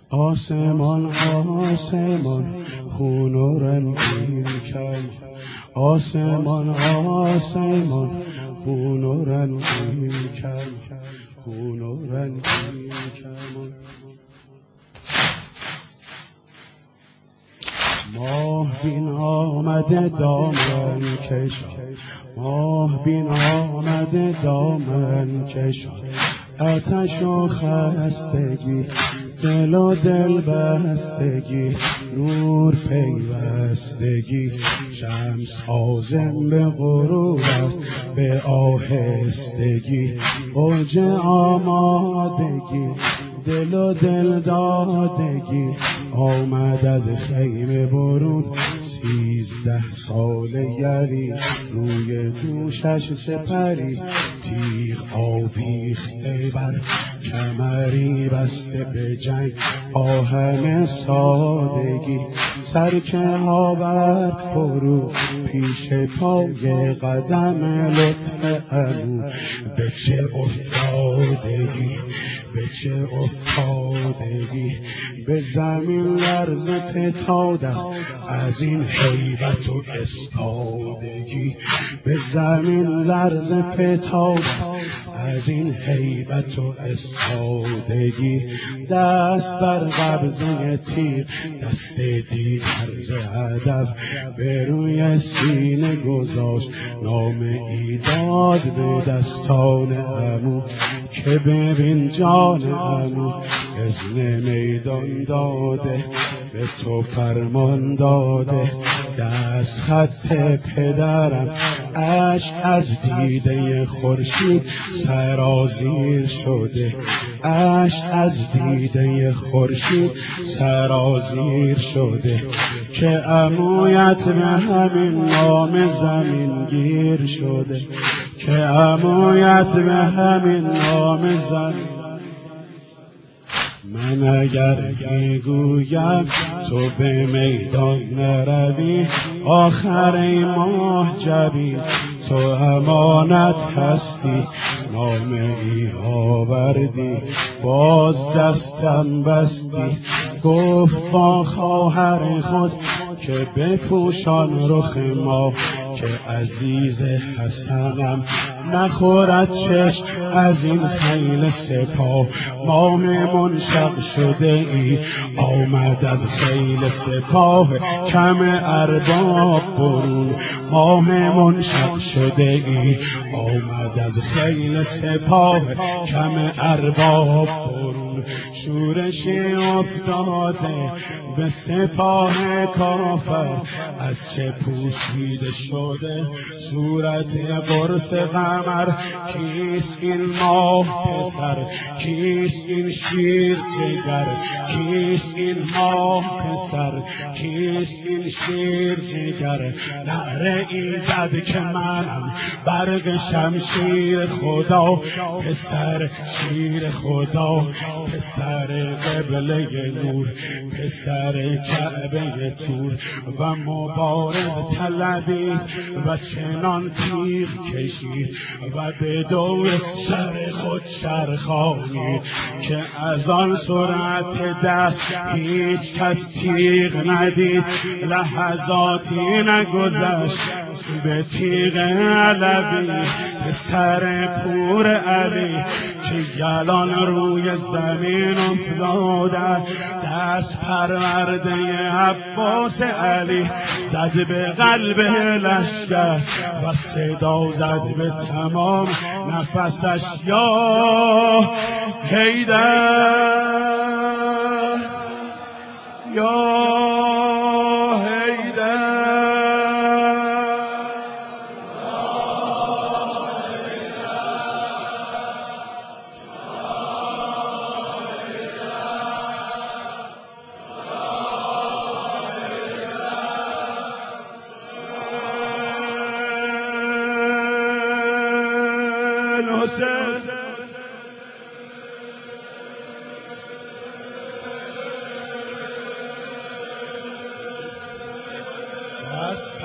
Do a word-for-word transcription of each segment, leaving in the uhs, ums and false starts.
آسمان آسمان خون و رنگین کم، آسمان آسمان خون و رنگین کم، خون و رنگین کم. ماه بین آمده دامن کشان، ماه بین آمده دامن کشان، آتش و خستگی، دل و دل بستگی، نور پیوستگی، شمس عازم به غروب است به آهستگی، اوج آمادگی، دل و دل دادگی، آمد از خیمه برون سیزده سال یری، روی دوشش سپری، تیغ آویخته بر کمری، بسته به جنگ آهن سادگی، سرکه آورد فرو پیش پای قدم لطف عمو، به چه افتادگی، به چه افتادگی، به زمین لرز فتاده است از این هیبت و استادگی، به زمین لرز فتاده است از این هیبت و استادگی، دست بر قبضه تیر، دست دیگر ز هدف به روی سینه گذاشت، نامه‌ای داد به دستان عمو که ببین جان عمو، اذن میدان داده به تو فرمان داده، دست خط پدرم اشک از دیده خورشید سرازیر شده، اشک از دیده خورشید سرازیر شده، که عمویت به همین نام زمین گیر شده، که عمویت به همین نام زمین. من اگر میگویم تو به میدان نروی، آخر ای ماه جبین تو امانت هستی، نامه‌ای آوردی باز دستم بستی، گفت با خواهر خود که بپوشان رخ ما، که عزیز حسنم نخورد چشم از این خیل سپاه، ماه منشق شده ای آمد از خیل سپاه، کم ارباب برون، ماه منشق شده ای آمد از خیل سپاه، کم ارباب برون، شورشی افتاده به سپاه کافر، از چه پوشیده شده صورت قرص قمر، کیست این ماه پسر، کیست این شیر جگر، کیست این ماه پسر، کیست این شیر جگر، نعره ای زد که منم برق شمشیر خدا، پسر شیر خدا، پسر قبله نور، پسر کعبه تور، و مبارز طلبید و چنان تیغ کشید و به دور سر خود چرخانید، که از آن سرعت دست هیچ کس تیغ ندید، لحظاتی نگذشت به تیغ علوی، به سر پور علی که گلان روی زمین افتاده، دست پرورده عباس علی زد به قلب لشکر و صدا زد به تمام نفسش، یا حیدر، یا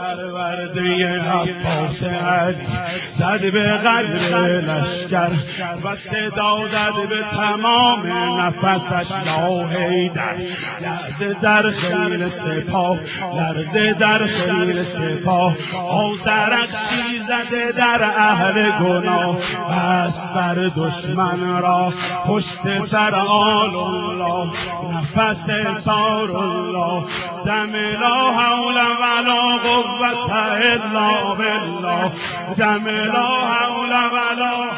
پرورده عباس علی زد به قدر لشکر و صدا زد به تمام نفسش یا حیدر. لرزه در خیل سپاه، لرزه در خیل سپاه، آذرخشی زده در اهل گناه. بس بر دشمن را پشت سر آل الله، نفس سار الله، دم لا حول ولا قوة الا بالله، دم لا حول ولا.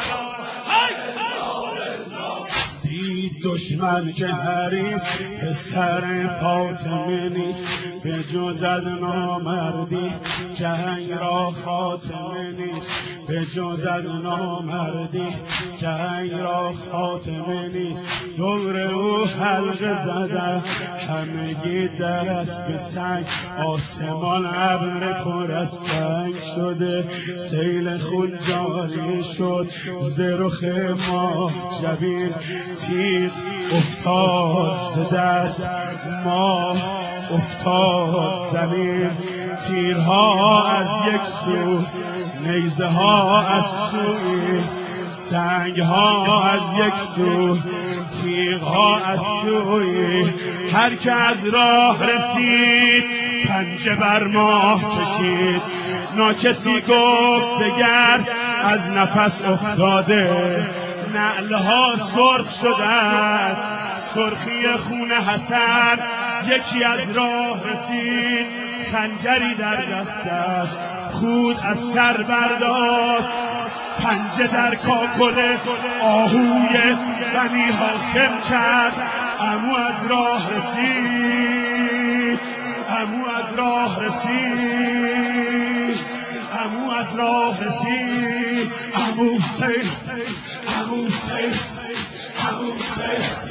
دید دشمن که حریف پسر فاطمه نیست، به جز از نامردی جنگ را خاتمه نیست، به جز از نامردی جنگ را خاتمه نیست. دور او حلقه زده همگی دست به سنگ، آسمان ابر پر از سنگ شده، سیل خون جاری شد ز رخ ماه جبین. تیغ افتاد ز دست ماه افتاد زمین، تیرها از یک سو، نیزه ها از سوی، سنگ ها از یک سو، تیغ ها از سوی. هر که از راه رسید پنجه بر ماه کشید، ناکسی گفت دگر از نفس افتاده. نعلها سرخ شدند سرخی خون حسن، یکی از راه رسید خنجری در دستش، خود از سر برداشت پنجه در کاکل آهوی بنی هاشم کرد. عمو از راه رسید، عمو از راه رسید، عمو از راه رسید، عمو سیف، عمو سیف، عمو سیف.